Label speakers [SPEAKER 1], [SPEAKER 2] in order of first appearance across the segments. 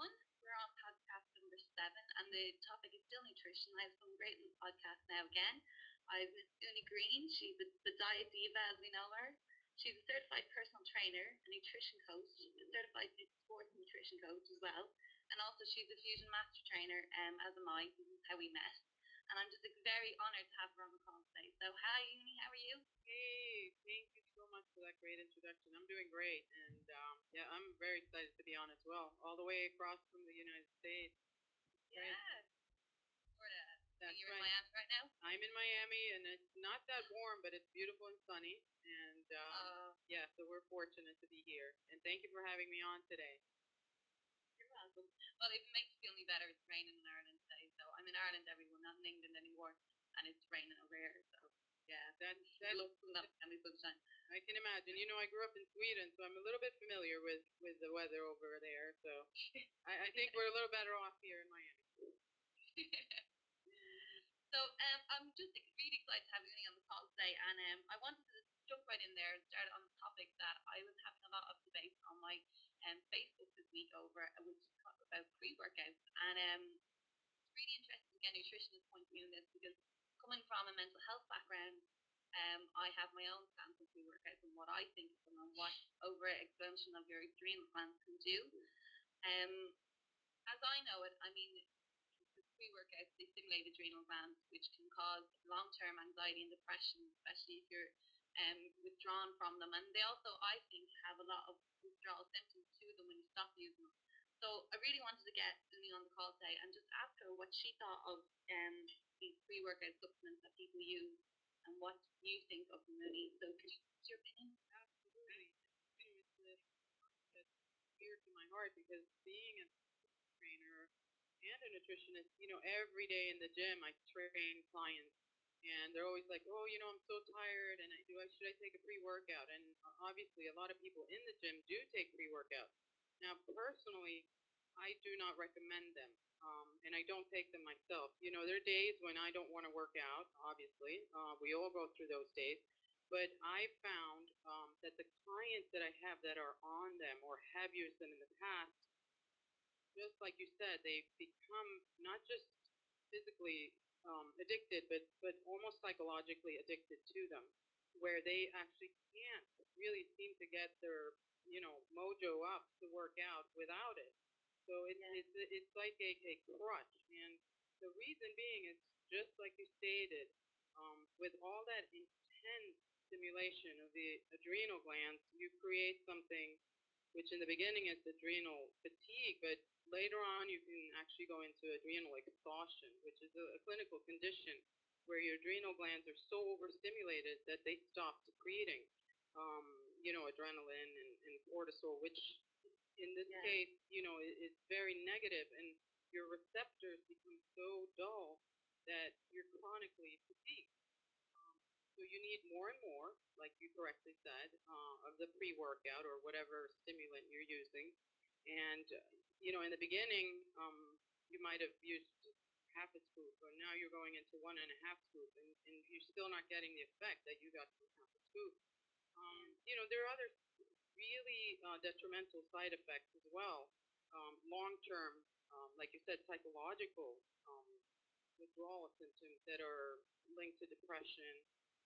[SPEAKER 1] everyone. We're on podcast number 7, and the topic is still nutrition. I have some great podcasts now again. I have Miss Uni Green. She's the diet diva, as we know her. She's a certified personal trainer, a nutrition coach, a certified sports nutrition coach as well. And also, she's a fusion master trainer, as am I. This is how we met. And I'm just very honoured to have her on the call today. So, hi, Uni, how are you?
[SPEAKER 2] Hey, thank you so much for that great introduction. I'm doing great, and yeah, I'm very excited to be on as well, all the way across from the United States.
[SPEAKER 1] Yeah. Florida.
[SPEAKER 2] That's
[SPEAKER 1] You're
[SPEAKER 2] right.
[SPEAKER 1] in Miami right now?
[SPEAKER 2] I'm in Miami, and it's not that warm, but it's beautiful and sunny, and yeah, so we're fortunate to be here. And thank you for having me on today.
[SPEAKER 1] You're welcome. Well, if it makes you feel any better, it's raining in Ireland today. So I'm in Ireland, everyone, not in England anymore, and it's raining over here. So yeah,
[SPEAKER 2] that's
[SPEAKER 1] that family sunshine.
[SPEAKER 2] I can imagine. You know, I grew up in Sweden, so I'm a little bit familiar with the weather over there. So I think we're a little better off here in Miami.
[SPEAKER 1] So I'm just really excited to have you on the call today, and I wanted to jump right in there and start on the topic that I was having a lot of debate on my Facebook this week over, which is about pre-workouts, and it's really interesting to get a nutritionist point of view in this, because coming from a mental health background, I have my own stance on pre-workouts and what I think of them and what overexertion of your adrenal glands can do. As I know it, I mean, pre-workouts, they stimulate adrenal glands, which can cause long-term anxiety and depression, especially if you're withdrawn from them. And they also, I think, have a lot of withdrawal symptoms to them when you stop using them. So I really wanted to get Uni on the call today and just ask her what she thought of these pre-workout supplements that people use and what you think of them, Uni. So could you give your opinion?
[SPEAKER 2] Absolutely. It's dear to my heart, because being a trainer and a nutritionist, you know, every day in the gym I train clients, and they're always like, oh, you know, I'm so tired, and should I take a pre-workout? And obviously a lot of people in the gym do take pre-workouts. Now, personally, I do not recommend them, and I don't take them myself. You know, there are days when I don't want to work out, obviously. We all go through those days. But I found that the clients that I have that are on them or have used them in the past, just like you said, they've become not just physically addicted, but almost psychologically addicted to them, where they actually can't really seem to get their mojo up to work out without it. So it's like a crutch, and the reason being is just like you stated, with all that intense stimulation of the adrenal glands, you create something which in the beginning is adrenal fatigue, but later on you can actually go into adrenal exhaustion, which is a clinical condition where your adrenal glands are so overstimulated that they stop secreting, adrenaline and cortisol, which in this case, is very negative, and your receptors become so dull that you're chronically fatigued. So you need more and more, like you correctly said, of the pre-workout or whatever stimulant you're using. And, in the beginning, you might have used half a scoop, but now you're going into 1.5 scoop, and you're still not getting the effect that you got from half a scoop. There are other really detrimental side effects as well, long-term, like you said, psychological withdrawal symptoms that are linked to depression.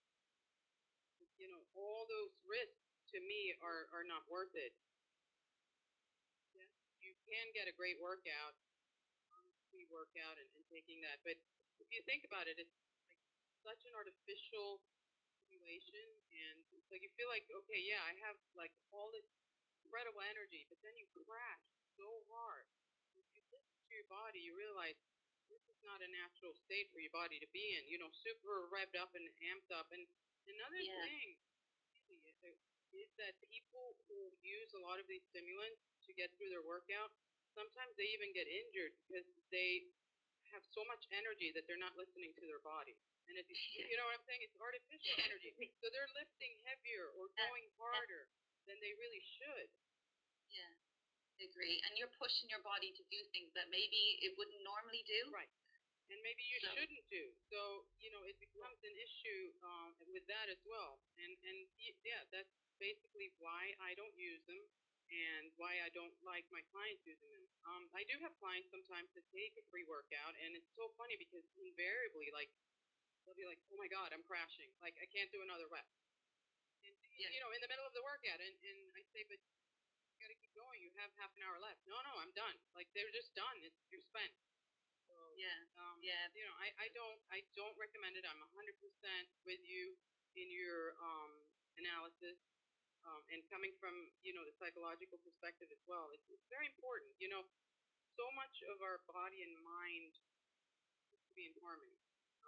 [SPEAKER 2] All those risks to me are not worth it. Yes, you can get a great workout, pre-workout, and taking that, but if you think about it, it's like such an artificial stimulation, and it's like you feel like, okay, yeah, I have like all this incredible energy, but then you crash so hard. If you listen to your body, you realize this is not a natural state for your body to be in. Super revved up and amped up. And another thing is that people who use a lot of these stimulants to get through their workout, sometimes they even get injured because they have so much energy that they're not listening to their body. And if you know what I'm saying, it's artificial energy. So they're lifting heavier or going harder than they really should.
[SPEAKER 1] Yeah, I agree. And you're pushing your body to do things that maybe it wouldn't normally do.
[SPEAKER 2] Right. And maybe you shouldn't do. So, it becomes an issue with that as well. And yeah, that's basically why I don't use them. and why I don't like my clients using them. I do have clients sometimes that take a pre-workout, and it's so funny because invariably, like, they'll be like, "Oh my God, I'm crashing! Like, I can't do another rep." And,
[SPEAKER 1] Yeah.
[SPEAKER 2] in the middle of the workout, and I say, "But you got to keep going. You have half an hour left." No, no, I'm done. Like, they're just done. You're spent. So,
[SPEAKER 1] Yeah. Yeah.
[SPEAKER 2] I don't recommend it. I'm 100% with you in your analysis. And coming from the psychological perspective as well, it's very important. So much of our body and mind needs to be in harmony.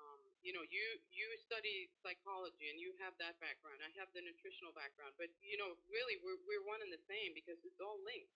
[SPEAKER 2] You study psychology and you have that background. I have the nutritional background, but really we're one and the same because it's all linked.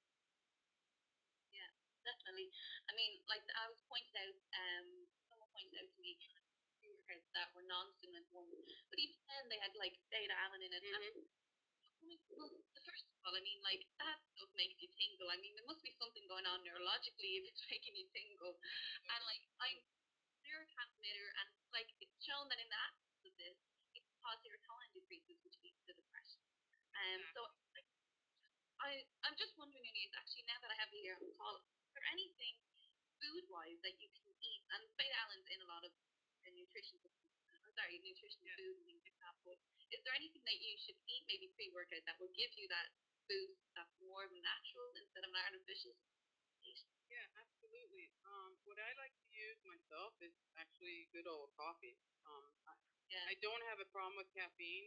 [SPEAKER 1] Yeah, definitely. I mean, like I was pointed out, someone pointed out to me pre-workouts that were non-stimulant ones, but even then they had like beta alanine in it.
[SPEAKER 2] Mm-hmm.
[SPEAKER 1] Well, first of all, I mean, like that stuff makes you tingle. I mean, there must be something going on neurologically if it's making you tingle. And like, I'm neurotransmitter, and like it's shown that in the absence of this, it can cause serotonin decreases, which leads to depression. So like, I'm just wondering, Anise, actually, now that I have you here on the call, is there anything food-wise that you can eat? And beta alanine in a lot of nutrition nutrition
[SPEAKER 2] Yeah.
[SPEAKER 1] food and things like that. But is there anything that you should eat, maybe pre-workout, that will give you that boost that's more natural instead of an artificial?
[SPEAKER 2] Yeah, absolutely. What I like to use myself is actually good old coffee.
[SPEAKER 1] Yeah.
[SPEAKER 2] I don't have a problem with caffeine.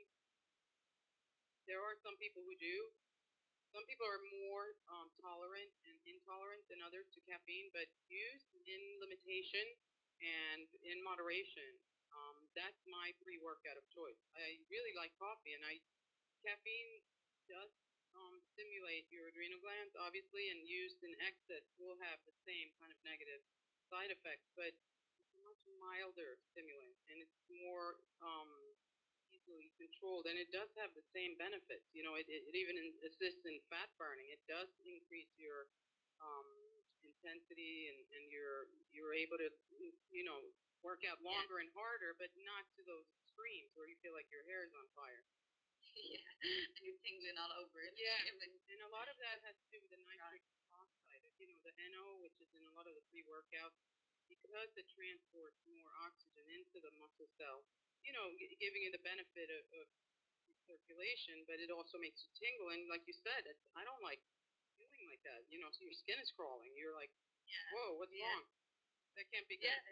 [SPEAKER 2] There are some people who do. Some people are more tolerant and intolerant than others to caffeine, but used in limitation and in moderation, that's my pre-workout of choice. I really like coffee, and caffeine does stimulate your adrenal glands, obviously, and used in excess will have the same kind of negative side effects, but it's a much milder stimulant, and it's more easily controlled, and it does have the same benefits. It even assists in fat burning. It does increase your um, intensity, and you're able to work out longer and harder, but not to those extremes where you feel like your hair is on fire.
[SPEAKER 1] Yeah, and you're tingling all over it.
[SPEAKER 2] Yeah, and a lot of that has to do with the nitric oxide, the NO, which is in a lot of the pre-workouts, because it transports more oxygen into the muscle cell, giving you the benefit of circulation, but it also makes you tingle. And like you said, I don't like feeling like that, so your skin is crawling. You're like, whoa, what's wrong? That can't be good.
[SPEAKER 1] Yeah.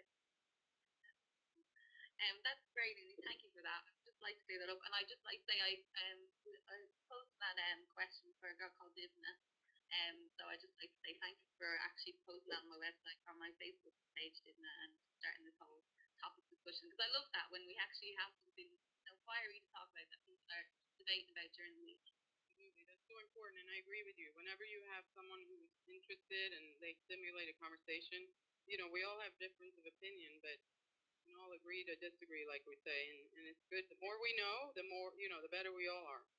[SPEAKER 1] That's great, Lily. Thank you for that. I'd just like to clear that up. And I just like to say I posted that question for a girl called Divna. So I just like to say thank you for actually posting that on my website, on my Facebook page, Divna, and starting this whole topic discussion, because I love that when we actually have something fiery to talk about that people are debating about during the week.
[SPEAKER 2] Absolutely, that's so important, and I agree with you. Whenever you have someone who's interested and they stimulate a conversation, we all have difference of opinion, but we can all agree to disagree, like we say, and it's good. The more we know, the more, the better we all are.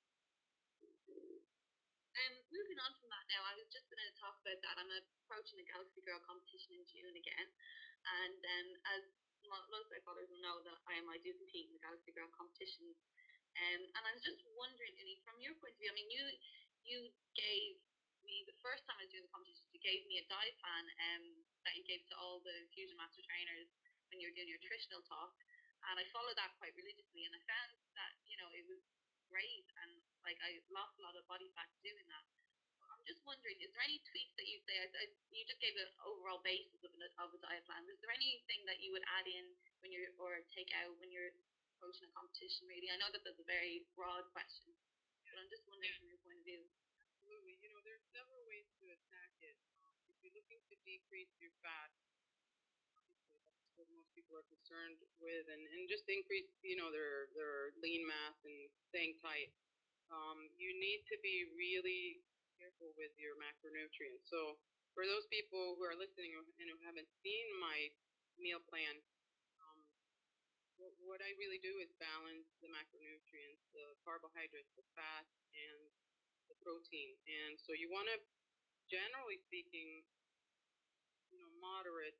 [SPEAKER 1] Moving on from that now, I was just going to talk about that. I'm approaching the Galaxy Girl competition in June again, and as most stakeholders will know that I do compete in the Galaxy Girl competition. And I was just wondering, from your point of view, I mean, you gave me the first time I was doing the competition, you gave me a diet plan that you gave to all the Fusion Master trainers when you were doing your nutritional talk, and I followed that quite religiously, and I found that it was great, and like I lost a lot of body fat doing that. I'm just wondering, is there any tweaks that you say? You just gave an overall basis of a diet plan. Is there anything that you would add in or take out when you're approaching a competition? Really, I know that that's a very broad question, but I'm just wondering from your point of view.
[SPEAKER 2] Absolutely. There's several ways to attack it. If you're looking to decrease your fat, obviously that's what most people are concerned with, and just increase, their lean mass and staying tight. You need to be really careful with your macronutrients. So for those people who are listening and who haven't seen my meal plan, what I really do is balance the macronutrients, the carbohydrates, the fat, and the protein. And so you want to, generally speaking, moderate,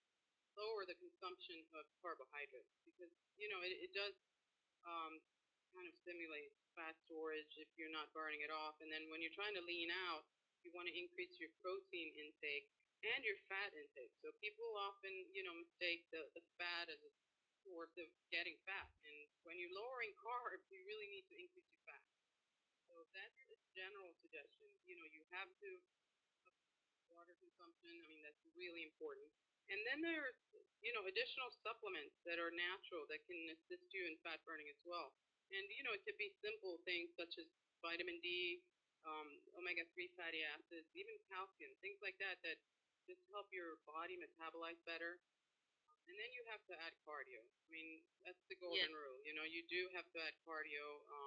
[SPEAKER 2] lower the consumption of carbohydrates because, it does kind of stimulates fat storage if you're not burning it off. And then when you're trying to lean out, you want to increase your protein intake and your fat intake. So people often, mistake the fat as a source of getting fat. And when you're lowering carbs, you really need to increase your fat. So that's a general suggestion. You have to water consumption. I mean, that's really important. And then there's, additional supplements that are natural that can assist you in fat burning as well. And, it could be simple things such as vitamin D, omega-3 fatty acids, even calcium, things like that that just help your body metabolize better. And then you have to add cardio. I mean, that's the golden rule. You do have to add cardio.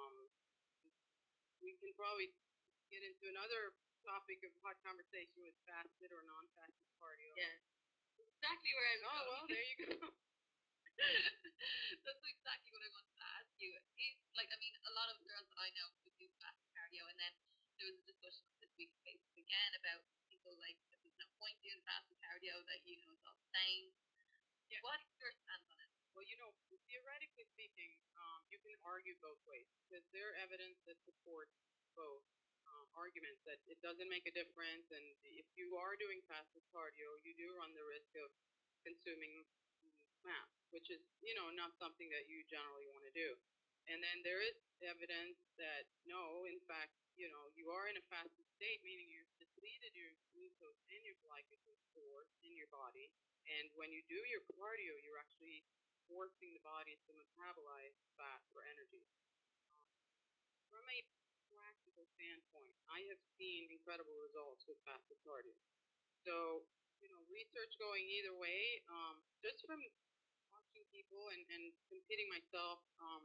[SPEAKER 2] We can probably get into another topic of hot conversation with fasted or non-fasted cardio.
[SPEAKER 1] Yeah, exactly where I was
[SPEAKER 2] going. Well, there you go.
[SPEAKER 1] That's exactly what I wanted to ask you. A lot of girls that I know who do fasted cardio, and then there was a discussion this week on Facebook again about people like that there's no point doing fasted cardio, that it's all the same. Yeah. What's your stance on it?
[SPEAKER 2] Well, theoretically speaking, you can argue both ways because there are evidence that supports both arguments that it doesn't make a difference, and if you are doing fasted cardio, you do run the risk of consuming mass, which is not something that you generally want to do. And then there is evidence that no, in fact, you are in a fasted state, meaning you've depleted your glucose and your glycogen stores in your body, and when you do your cardio, you're actually forcing the body to metabolize fat for energy. From a practical standpoint, I have seen incredible results with fasted cardio. So, research going either way, just from watching people and competing myself,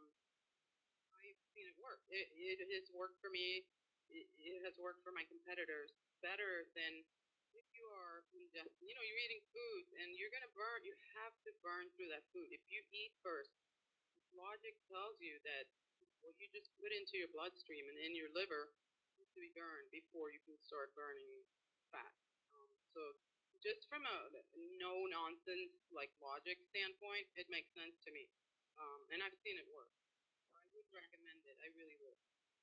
[SPEAKER 2] I've seen it work. It has worked for me. It has worked for my competitors better than if you are ingesting. You're eating food and you're going to burn. You have to burn through that food. If you eat first, logic tells you that what you just put into your bloodstream and in your liver needs to be burned before you can start burning fat. So just from a no nonsense like logic standpoint, it makes sense to me, and I've seen it work. I would recommend it. I really would.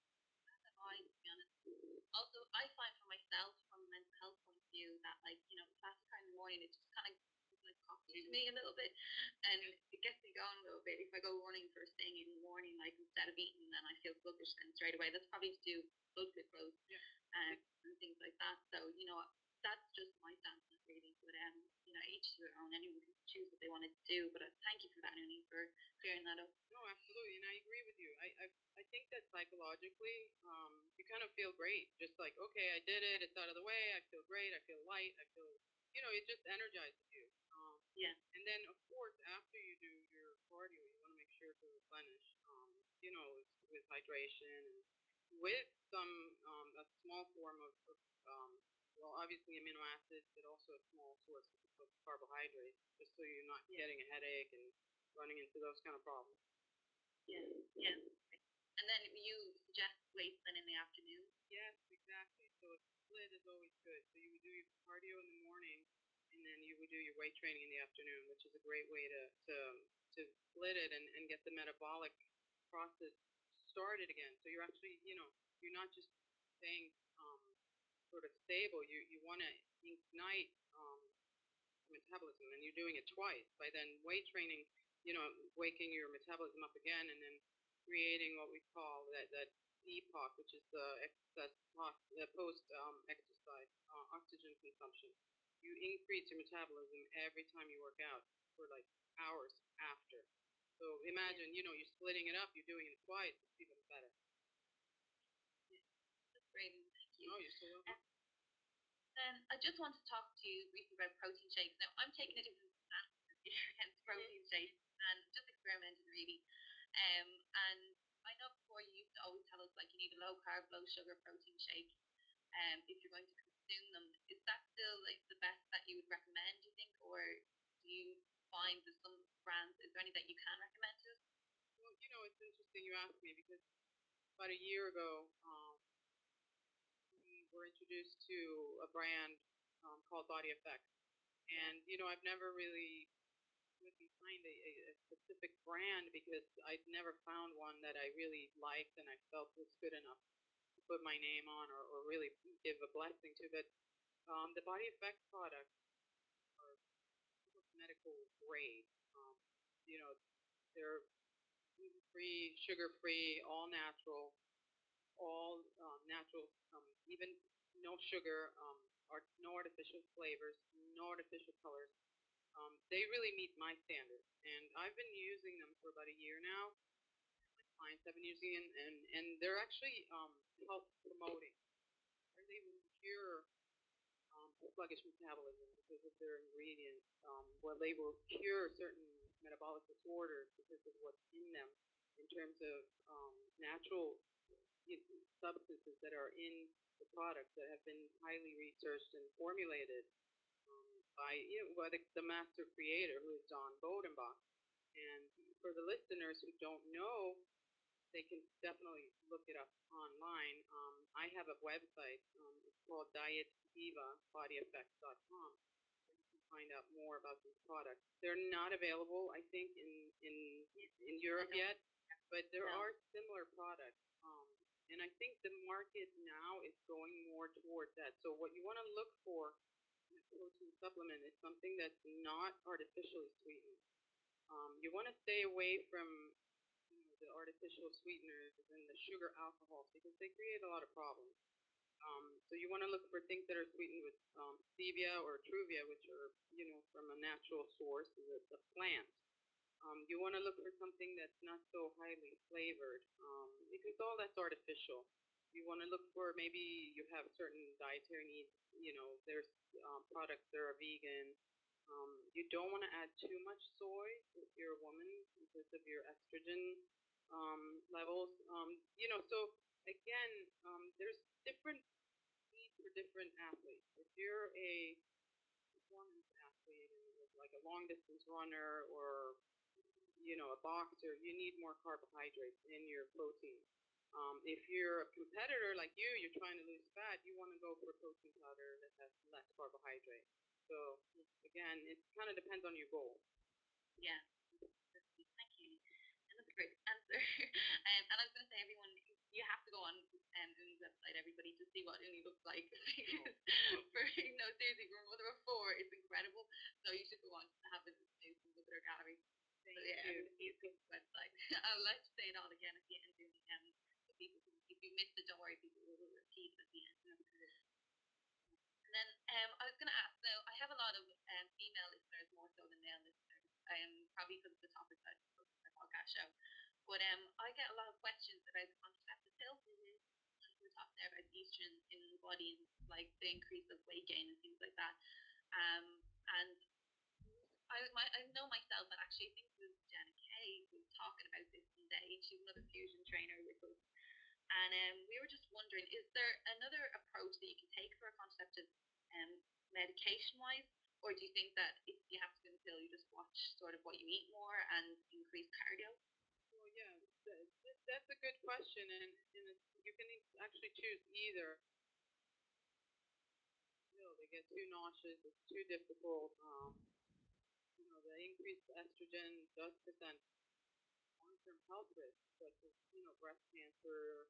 [SPEAKER 1] To be honest. Also, I find for myself, from a mental health point of view, that fasted cardio in the morning, it just kind of like coffee to me a little bit, and it gets me going a little bit. If I go running first thing in the morning, like instead of eating, then I feel sluggish then straight away. That's probably to do blood glucose and things like that. So that's just my stance on it really. But each to their own. Anyone can choose what they want to do. But thank you for that, Noonie, for clearing that up.
[SPEAKER 2] No, absolutely, and I agree with you. I think that psychologically, you kind of feel great. Just like, okay, I did it. It's out of the way. I feel great. I feel light. I feel, it just energizes you.
[SPEAKER 1] Yeah.
[SPEAKER 2] And then, of course, after you do your cardio, you want to make sure to replenish, with hydration and with some a small form of well, obviously amino acids, but also a small source of carbohydrates, just so you're not getting a headache and running into those kind of problems.
[SPEAKER 1] Yeah. And then you suggest weights then in the afternoon?
[SPEAKER 2] Yes, exactly. So a split is always good. So you would do your cardio in the morning, and then you would do your weight training in the afternoon, which is a great way to split it and get the metabolic process started again. So you're actually, you're not just staying sort of stable. You want to ignite metabolism, and you're doing it twice. By then weight training, waking your metabolism up again, and then creating what we call that EPOC, which is the excess post exercise oxygen consumption. You increase your metabolism every time you work out for like hours after. So imagine, you're splitting it up, you're doing it twice, it's even better.
[SPEAKER 1] That's great, thank you.
[SPEAKER 2] Oh, you're so welcome.
[SPEAKER 1] I just want to talk to you briefly about protein shakes. Now, I'm taking a different stance against protein shakes and just experimenting really. And I know before you used to always tell us you need a low carb, low sugar protein shake. If you're going to consume them, is that still the best that you would recommend? Do you think, or do you find that some brands? Is there any that you can recommend to us?
[SPEAKER 2] Well, it's interesting you asked me because about a year ago, we were introduced to a brand called Body Effect, and I've never really would behind a specific brand because I'd never found one that I really liked and I felt was good enough to put my name on or really give a blessing to. But the Body Effect products are medical grade. You know, they're gluten-free, sugar-free, all natural, natural, even no sugar, no artificial flavors, no artificial colors. They really meet my standards, and I've been using them for about a year now. My clients have been using it, and they're actually health promoting. They will cure sluggish metabolism because of their ingredients. Well, they will cure certain metabolic disorders because of what's in them in terms of natural substances that are in the products that have been highly researched and formulated by the master creator, who is Don Bodenbach. And for the listeners who don't know, they can definitely look it up online. I have a website. It's called dietdivabodyeffects.com. You can find out more about these products. They're not available, I think, in Europe yet, but there are similar products. And I think the market now is going more towards that. So what you want to look for in a protein supplement is something that's not artificially sweetened. You want to stay away from the artificial sweeteners and the sugar alcohols because they create a lot of problems. So you want to look for things that are sweetened with stevia or truvia, which are from a natural source, the plant. You want to look for something that's not so highly flavored because all that's artificial. You want to look for maybe you have certain dietary needs. There's products that are vegan. You don't want to add too much soy if you're a woman because of your estrogen levels. So again, there's different needs for different athletes. If you're a performance athlete, like a long distance runner or a boxer, you need more carbohydrates in your protein. If you're a competitor like you're trying to lose fat, you want to go for a protein powder that has less carbohydrate. So again, it kind of depends on your goal.
[SPEAKER 1] Yeah, thank you. And that's a great answer. And I was going to say, everyone, you have to go on Uni's website, everybody, to see what Uni looks like. Because seriously, for a mother of four, it's incredible. So you should go on to have a look at her gallery.
[SPEAKER 2] Thank you.
[SPEAKER 1] It's a website. I'll let you say it all again at the end, Uni. People, if you missed it, don't worry, people will repeat at the end. And then I was going to ask, now, I have a lot of female listeners more so than male listeners, probably because of the topic that I spoke in my podcast show. But I get a lot of questions about the contraceptive pill. We're talking there about estrogen in the body and like the increase of weight gain and things like that. And I know myself, and actually I think it was Jenna Kay who was talking about this one day. She's another fusion trainer with us. And we were just wondering, is there another approach that you can take for a contraceptive medication-wise? Or do you think that if you have to go pill, you just watch sort of what you eat more and increase cardio?
[SPEAKER 2] Well, yeah, that's a good question. And you can actually choose either. They get too nauseous, it's too difficult. The increased estrogen does present long-term health risks, such as breast cancer,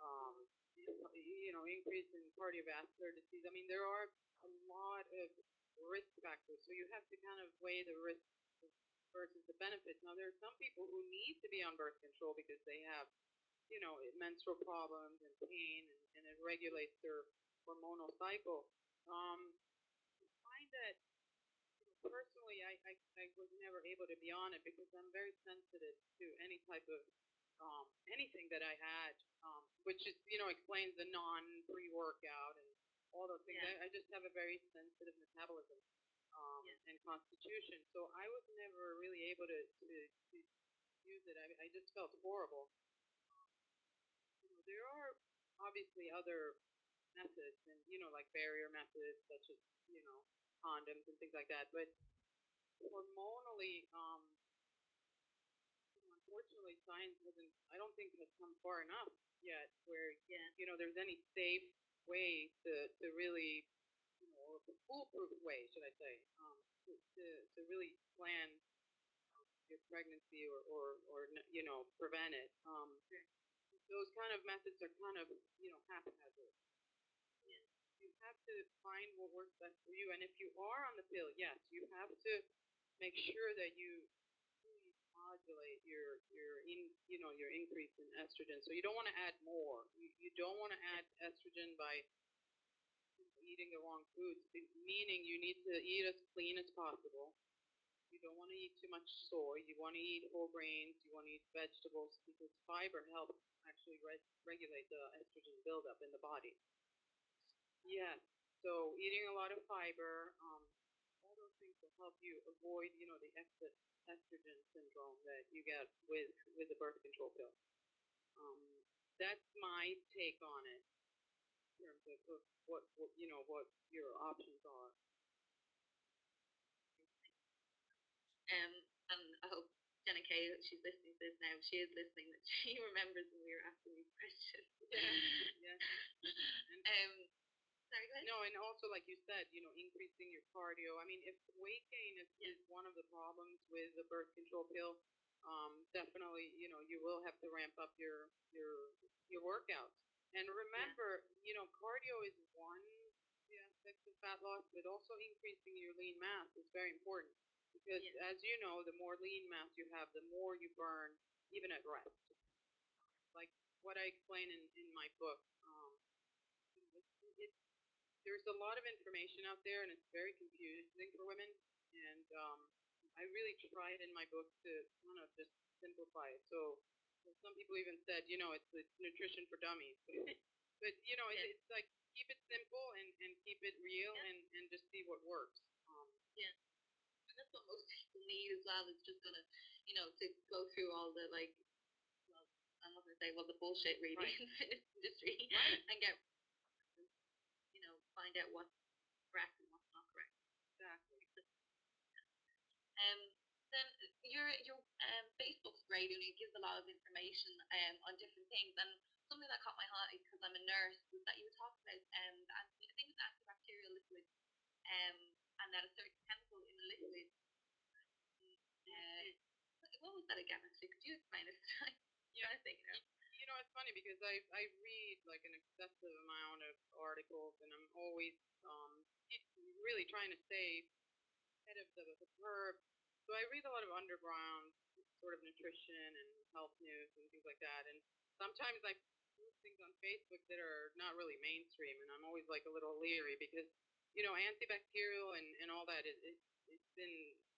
[SPEAKER 2] increase in cardiovascular disease. I mean, there are a lot of risk factors, so you have to kind of weigh the risks versus the benefits. Now, there are some people who need to be on birth control because they have, menstrual problems and pain, and it regulates their hormonal cycle. I find that personally, I was never able to be on it because I'm very sensitive to any type of anything that I had, which is explains the non-pre-workout and all those things. Yeah. I just have a very sensitive metabolism and constitution, so I was never really able to use it. I just felt horrible. There are obviously other methods, and like barrier methods such as condoms and things like that, but hormonally, unfortunately, science hasn't, I don't think, has come far enough yet where there's any safe way to really, or a foolproof way, should I say, to really plan your pregnancy or prevent it. Those kind of methods are kind of haphazard. You have to find what works best for you, and if you are on the pill, yes, you have to make sure that you modulate your increase in estrogen. So you don't want to add more. You don't want to add estrogen by eating the wrong foods, meaning you need to eat as clean as possible. You don't want to eat too much soy. You want to eat whole grains. You want to eat vegetables because fiber helps actually regulate the estrogen buildup in the body. Yes. So eating a lot of fiber, all those things will help you avoid, the excess estrogen syndrome that you get with the birth control pill. That's my take on it in terms of what your options are.
[SPEAKER 1] And I hope Jenna Kay, she's listening to this now, she is listening, that she remembers when we were asking these questions.
[SPEAKER 2] Yeah.
[SPEAKER 1] Sorry, go ahead.
[SPEAKER 2] No, and also like you said, increasing your cardio. I mean, if weight gain is one of the problems with the birth control pill, definitely, you will have to ramp up your workouts. And remember, cardio is one aspect of fat loss, but also increasing your lean mass is very important because, as you know, the more lean mass you have, the more you burn, even at rest. Like what I explain in my book. There's a lot of information out there, and it's very confusing for women. And I really tried in my book to kind of just simplify it. So some people even said, it's nutrition for dummies. But it's like keep it simple and keep it real and just see what works.
[SPEAKER 1] Yeah. And that's what most people need as well. It's just gonna, to go through all the well, I'm not gonna say the bullshit really in the fitness industry and get, find out what's correct and what's not correct.
[SPEAKER 2] Exactly.
[SPEAKER 1] Then your Facebook's great, and it gives a lot of information on different things. And something that caught my eye because I'm a nurse was that you were talking about I think it's antibacterial liquid, and that a certain chemical in the liquid. What was that again? Actually, could you explain it?
[SPEAKER 2] Yeah, I think. It's funny because I read like an excessive amount of articles, and I'm always really trying to stay ahead of the curve. So I read a lot of underground sort of nutrition and health news and things like that. And sometimes I post things on Facebook that are not really mainstream, and I'm always like a little leery because antibacterial and all that it's been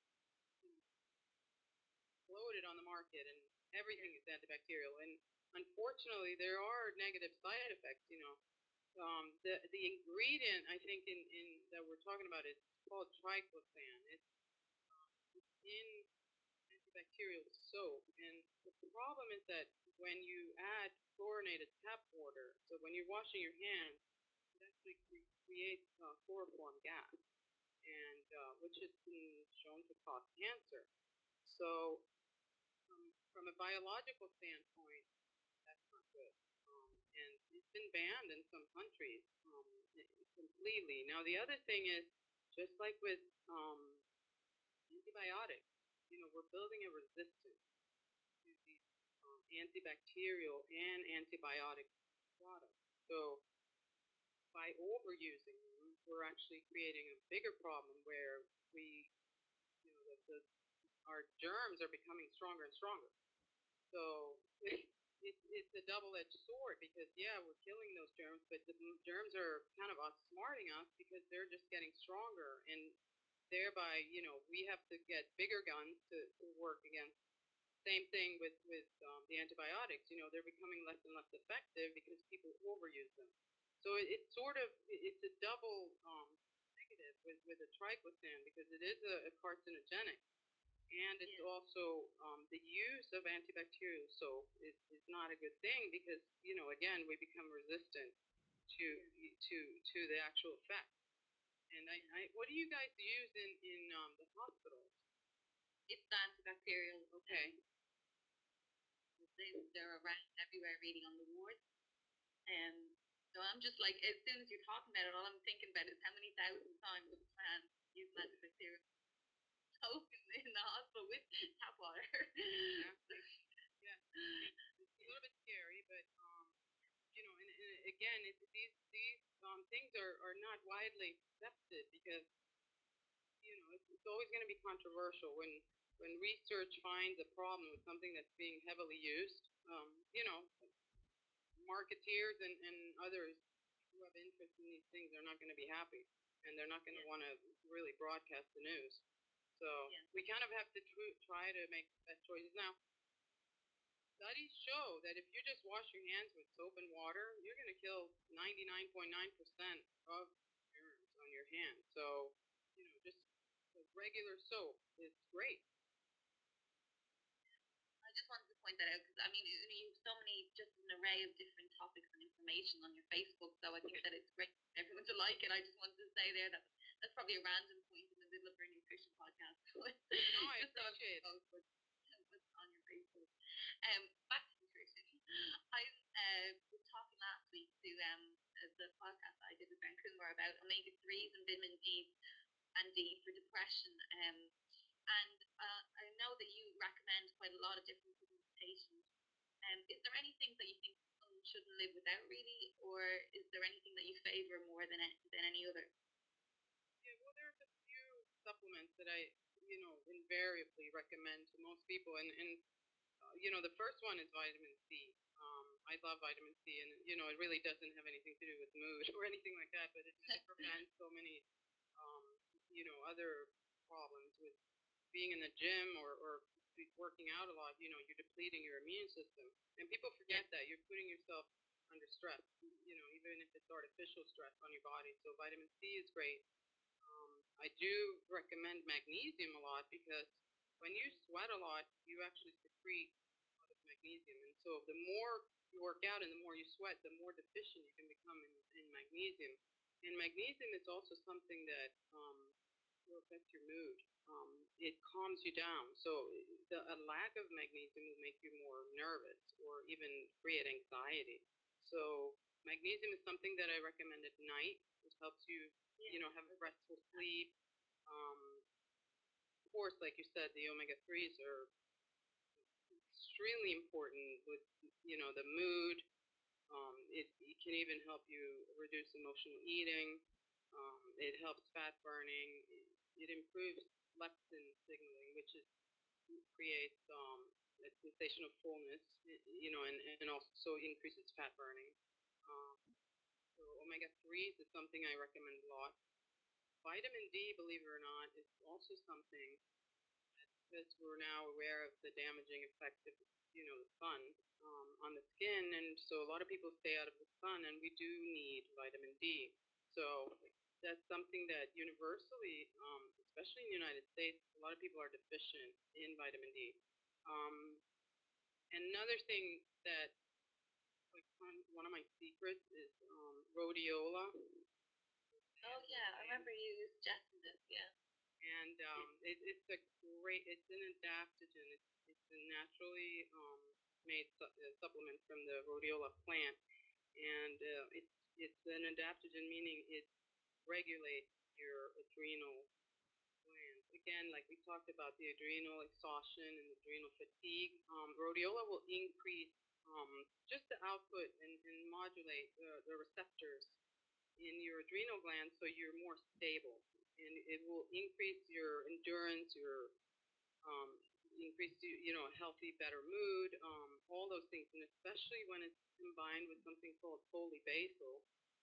[SPEAKER 2] floated on the market, and everything is antibacterial. And unfortunately, there are negative side effects. The ingredient I think in that we're talking about is called triclosan. It's in antibacterial soap, and the problem is that when you add chlorinated tap water, so when you're washing your hands, it actually creates chloroform gas, and which has been shown to cause cancer. So from a biological standpoint, that's not good. And it's been banned in some countries completely. Now, the other thing is, just like with antibiotics, we're building a resistance to these antibacterial and antibiotic products. So by overusing them, we're actually creating a bigger problem where our germs are becoming stronger and stronger. So it's a double-edged sword because, we're killing those germs, but the germs are kind of outsmarting us because they're just getting stronger. And thereby, we have to get bigger guns to work against. Same thing with the antibiotics. They're becoming less and less effective because people overuse them. So it's a double negative with a triclosan because it is a carcinogenic. And it's also the use of antibacterial soap is not a good thing because again we become resistant to the actual effect. And what do you guys use in the hospitals?
[SPEAKER 1] It's the antibacterial.
[SPEAKER 2] Okay.
[SPEAKER 1] They're around everywhere, reading on the wards. So I'm just like, as soon as you're talking about it, all I'm thinking about is how many thousand times a plant use antibacterial. soap in the hospital with tap water.
[SPEAKER 2] Exactly. Yeah. It's a little bit scary, but and again, these things are not widely accepted because it's always going to be controversial when research finds a problem with something that's being heavily used. Marketeers and others who have interest in these things are not going to be happy, and they're not going to want to really broadcast the news. So we kind of have to try to make the best choices. Now, studies show that if you just wash your hands with soap and water, you're going to kill 99.9% of germs on your hands. So, just the regular soap is great.
[SPEAKER 1] I just wanted to point that out because I mean, you have so many, just an array of different topics and information on your Facebook. So I think that it's great for everyone to like it. I just wanted to say there that that's probably a random point in the middle of your nutrition podcast.
[SPEAKER 2] No, I appreciate it.
[SPEAKER 1] What's on your Facebook. Back to nutrition. I was talking last week to the podcast I did with Ben Kumar about omega 3s and vitamin D and D for depression. And I know that you recommend quite a lot of different supplementations. Is there anything that you think someone shouldn't live without, really, or is there anything that you favor more than any other?
[SPEAKER 2] Yeah, well, there's a few supplements that I, invariably recommend to most people, and the first one is vitamin C. I love vitamin C, and it really doesn't have anything to do with mood or anything like that, but it just prevents so many, other problems with being in the gym or working out a lot. You're depleting your immune system, and people forget that you're putting yourself under stress. Even if it's artificial stress on your body. So vitamin C is great. I do recommend magnesium a lot because when you sweat a lot, you actually secrete a lot of magnesium. And so the more you work out and the more you sweat, the more deficient you can become in magnesium. And magnesium is also something that will affect your mood. It calms you down. So a lack of magnesium will make you more nervous or even create anxiety. So magnesium is something that I recommend at night. It helps you have a restful sleep. Of course, like you said, the omega 3s are extremely important with, the mood. It can even help you reduce emotional eating. It helps fat burning. It improves leptin signaling, which creates a sensation of fullness, and also increases fat burning. So omega 3s is something I recommend a lot. Vitamin D, believe it or not, is also something that, because we're now aware of the damaging effect of, the sun on the skin, and so a lot of people stay out of the sun, and we do need vitamin D. So that's something that universally, especially in the United States, a lot of people are deficient in vitamin D. And another thing that, like, one of my secrets is rhodiola.
[SPEAKER 1] Oh yeah, I remember you suggesting this. Yeah.
[SPEAKER 2] And it's an adaptogen. It's a naturally made supplement from the rhodiola plant, and it's an adaptogen, meaning it regulates your adrenal glands. Again, like we talked about the adrenal exhaustion and adrenal fatigue, rhodiola will increase just the output and modulate the receptors in your adrenal glands so you're more stable, and it will increase your endurance, your increase a healthy, better mood, all those things, and especially when it's combined with something called polybasal,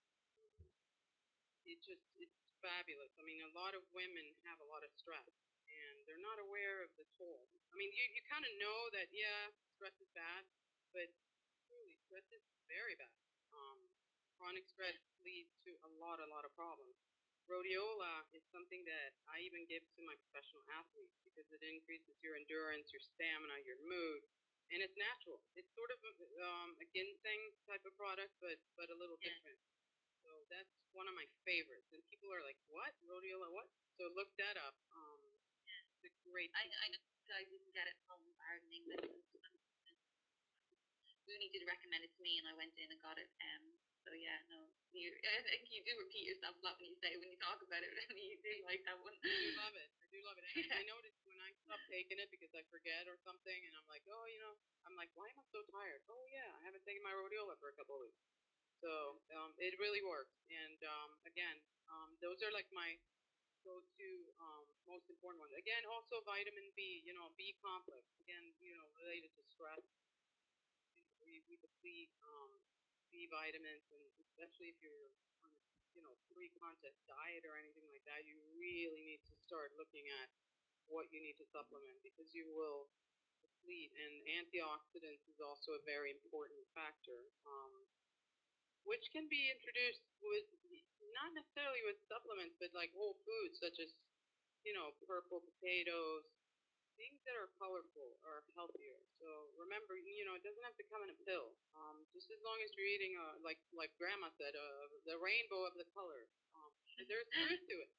[SPEAKER 2] it's fabulous. I mean, a lot of women have a lot of stress, and they're not aware of the toll. I mean, you kind of know that, yeah, stress is bad, but truly, stress is very bad. Chronic stress leads to a lot of problems. Rhodiola is something that I even give to my professional athletes because it increases your endurance, your stamina, your mood, and it's natural. It's sort of a ginseng type of product, but a little different. So that's one of my favorites. And people are like, "What, rhodiola? What?" So look that up. It's a great.
[SPEAKER 1] I didn't get it from gardening. Uni did recommend it to me, and I went in and got it. So yeah, no, I think you do repeat yourself a lot when you talk about it. And you do like that one.
[SPEAKER 2] I do love it. I do love it. And I noticed when I stop taking it because I forget or something, and I'm like, oh, I'm like, why am I so tired? Oh yeah, I haven't taken my rhodiola for a couple of weeks. So it really works. And again, those are like my go-to most important ones. Again, also vitamin B. B complex. Again, related to stress. We deplete B vitamins, and especially if you're on a pre-contest diet or anything like that, you really need to start looking at what you need to supplement because you will deplete. And antioxidants is also a very important factor, which can be introduced with not necessarily with supplements, but like whole foods such as purple potatoes, things that are colorful are healthier. So remember, it doesn't have to come in a pill. Just as long as you're eating, like Grandma said, the rainbow of the colors. There's truth to it.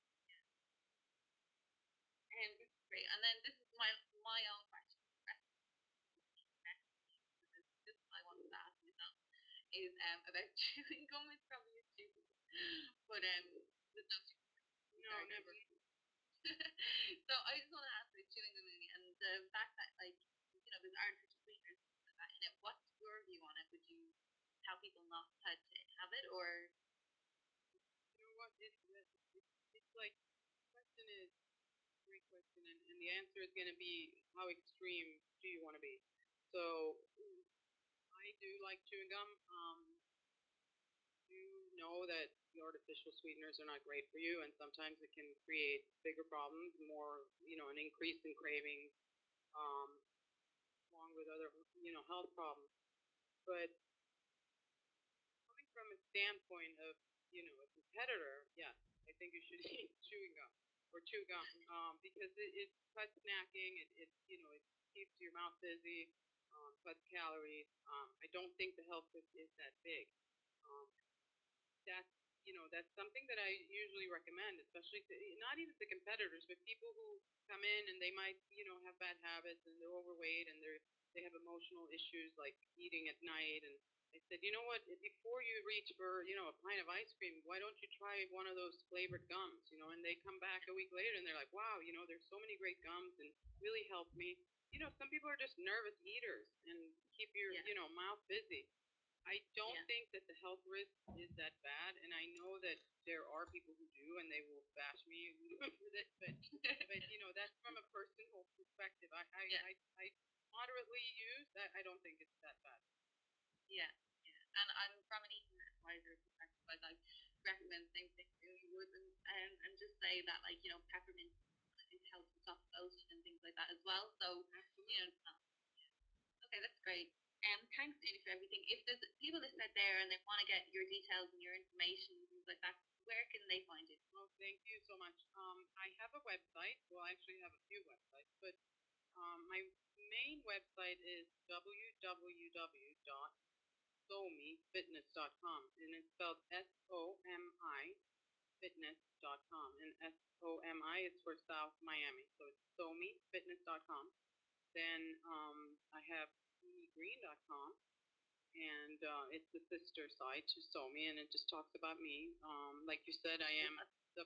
[SPEAKER 1] And great. And then this is my own question. This I wanted to ask myself is about chewing gum. It's probably stupid, but there's no
[SPEAKER 2] No, never.
[SPEAKER 1] So I just want to ask about chewing gum and the fact that there's artificial sweeteners and that in it. What's your view on it? Would you tell people not to have it, or
[SPEAKER 2] You know what? It's like the question is a great question, and the answer is going to be how extreme do you want to be? So I do like chewing gum. You know that the artificial sweeteners are not great for you, and sometimes it can create bigger problems, more, an increase in cravings, um, along with other, health problems. But coming from a standpoint of, a competitor, yes, I think you should eat chewing gum or chew gum, because it cuts snacking, it keeps your mouth busy, cuts calories. I don't think the health risk is that big. Um, that's that's something that I usually recommend, especially to, not even to competitors, but people who come in and they might have bad habits and they're overweight and they have emotional issues like eating at night. And I said, you know what, before you reach for a pint of ice cream, why don't you try one of those flavored gums? And they come back a week later and they're like, wow, there's so many great gums and really helped me. Some people are just nervous eaters and keep your mouth busy. I don't think that the health risk is that bad, and I know that there are people who do, and they will bash me for this, but that's from a personal perspective. I moderately use that. I don't think it's that bad.
[SPEAKER 1] Yeah, yeah. And I'm from an eating advisor perspective. I like recommend things they really would, and just say that peppermint it helps with soft bloating and things like that as well. So it's not. Okay, that's great. Thanks, Amy, for everything. If there's people listening out there and they want to get your details and your information and things like that, where can they find it?
[SPEAKER 2] Oh, thank you so much. I have a website. Well, I actually have a few websites, but my main website is www.somifitness.com, and it's spelled SOMI fitness.com, and SOMI is for South Miami, so it's somifitness.com. Then I have green.com, and it's the sister site to Somi, and it just talks about me. Like you said, I am the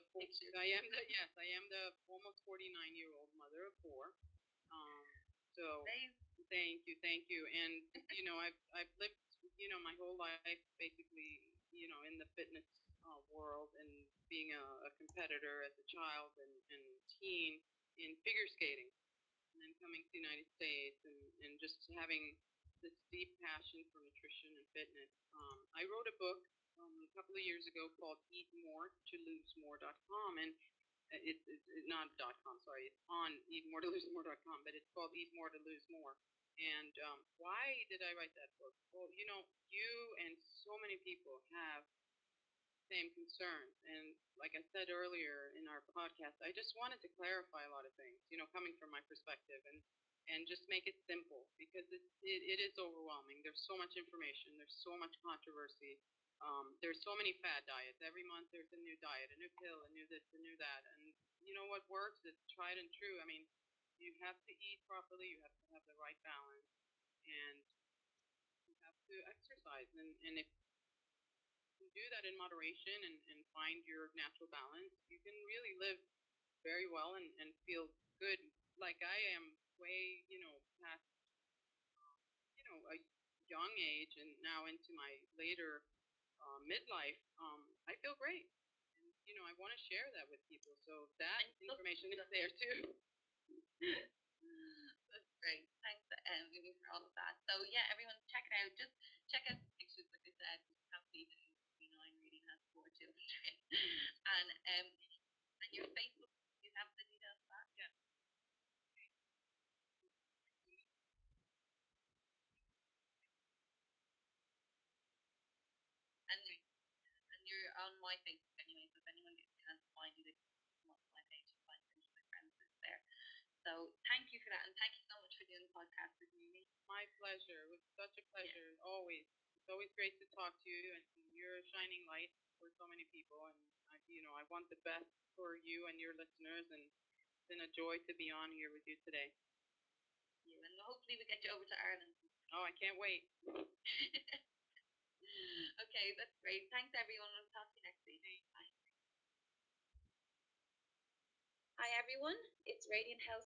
[SPEAKER 2] almost 49-year-old mother of 4. So thank you, and I've lived my whole life basically in the fitness world, and being a competitor as a child and teen in figure skating, and then coming to the United States, and just having this deep passion for nutrition and fitness. I wrote a book a couple of years ago called Eat More to Lose More.com, and it's not .com, sorry, it's on eatmoretolosemore.com, but it's called Eat More to Lose More. And why did I write that book? Well, you and so many people have same concerns. And like I said earlier in our podcast, I just wanted to clarify a lot of things, coming from my perspective, and just make it simple, because it is overwhelming. There's so much information. There's so much controversy. There's so many fad diets. Every month there's a new diet, a new pill, a new this, a new that. And what works is tried and true. I mean, you have to eat properly. You have to have the right balance. And to exercise. And if you do that in moderation and find your natural balance, you can really live very well and feel good. Like I am way, past, a young age and now into my later midlife, I feel great. And, I want to share that with people. So that information is there too.
[SPEAKER 1] That's great. Thanks, Vivi, for all of that. So yeah, everyone check it out. Just check out the pictures, like I said. You can't believe that 59 really has 4 children. And your Facebook, you have the details of that?
[SPEAKER 2] Yeah.
[SPEAKER 1] And you're on my Facebook anyway, so if anyone can't find you, they can come on my page and find my friends is there. So thank you for that, and thank you so much for doing the podcast with me.
[SPEAKER 2] My pleasure. It was such a pleasure, always. It's always great to talk to you, and you're a shining light for so many people. And I want the best for you and your listeners, and it's been a joy to be on here with you today.
[SPEAKER 1] And hopefully we get you over to Ireland.
[SPEAKER 2] Oh, I can't wait.
[SPEAKER 1] Okay, that's great. Thanks, everyone. We'll talk to you next week. Bye. Hi, everyone. It's Radiant Health